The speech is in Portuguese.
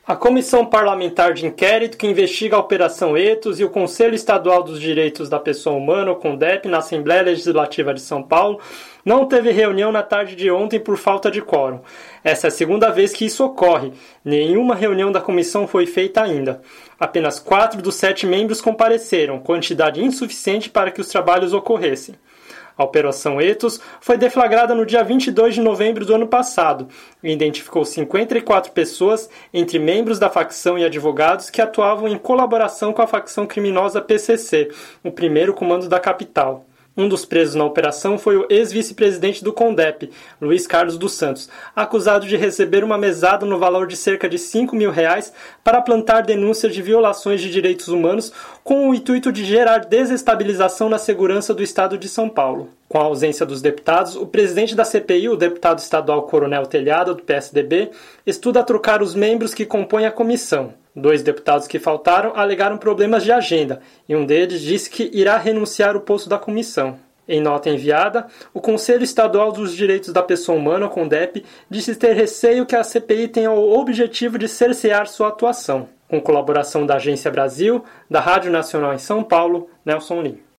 A Comissão Parlamentar de Inquérito que investiga a Operação Ethos e o Conselho Estadual dos Direitos da Pessoa Humana, o CONDEP, na Assembleia Legislativa de São Paulo, não teve reunião na tarde de ontem por falta de quórum. Essa é a segunda vez que isso ocorre. Nenhuma reunião da comissão foi feita ainda. Apenas 4 dos 7 membros compareceram, quantidade insuficiente para que os trabalhos ocorressem. A Operação Ethos foi deflagrada no dia 22 de novembro do ano passado e identificou 54 pessoas, entre membros da facção e advogados, que atuavam em colaboração com a facção criminosa PCC, o primeiro comando da capital. Um dos presos na operação foi o ex-vice-presidente do CONDEP, Luiz Carlos dos Santos, acusado de receber uma mesada no valor de cerca de R$5.000 para plantar denúncias de violações de direitos humanos com o intuito de gerar desestabilização na segurança do Estado de São Paulo. Com a ausência dos deputados, o presidente da CPI, o deputado estadual Coronel Telhado, do PSDB, estuda trocar os membros que compõem a comissão. 2 deputados que faltaram alegaram problemas de agenda e um deles disse que irá renunciar ao posto da comissão. Em nota enviada, o Conselho Estadual dos Direitos da Pessoa Humana, o CONDEP, disse ter receio que a CPI tenha o objetivo de cercear sua atuação. Com colaboração da Agência Brasil, da Rádio Nacional em São Paulo, Nelson Lim.